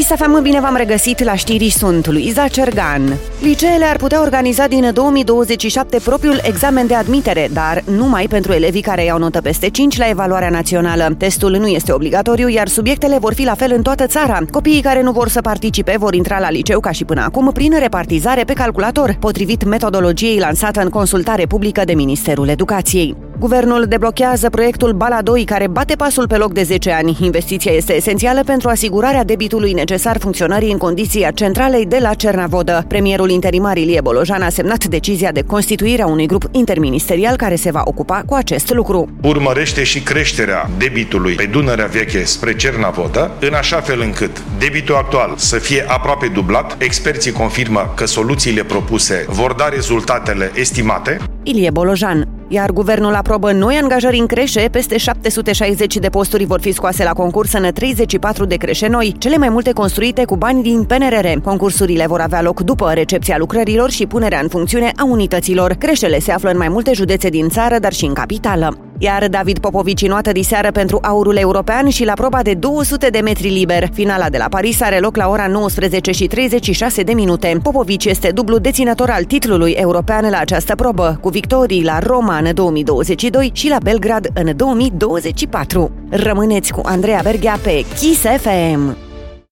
Kiss FM, bine v-am regăsit la știri, sunt Luiza Cergan. Liceele ar putea organiza din 2027 propriul examen de admitere, dar numai pentru elevii care iau notă peste 5 la evaluarea națională. Testul nu este obligatoriu, iar subiectele vor fi la fel în toată țara. Copiii care nu vor să participe vor intra la liceu ca și până acum prin repartizare pe calculator, potrivit metodologiei lansată în consultare publică de Ministerul Educației. Guvernul deblochează proiectul Bala 2, care bate pasul pe loc de 10 ani. Investiția este esențială pentru asigurarea debitului necesar funcționării în condiția centralei de la Cernavodă. Premierul interimar Ilie Bolojan a semnat decizia de constituire a unui grup interministerial care se va ocupa cu acest lucru. Urmărește și creșterea debitului pe Dunărea Veche spre Cernavodă, în așa fel încât debitul actual să fie aproape dublat. Experții confirmă că soluțiile propuse vor da rezultatele estimate. Ilie Bolojan. Iar guvernul aprobă noi angajări în creșe, peste 760 de posturi vor fi scoase la concurs în 34 de creșe noi, cele mai multe construite cu bani din PNRR. Concursurile vor avea loc după recepția lucrărilor și punerea în funcțiune a unităților. Creșele se află în mai multe județe din țară, dar și în capitală. Iar David Popovici notă diseară pentru aurul european și la proba de 200 de metri liber. Finala de la Paris are loc la ora 19:36. Popovici este dublu deținător al titlului european la această probă, cu victorii la Roma în 2022 și la Belgrad în 2024. Rămâneți cu Andreea Berghea pe Kiss FM.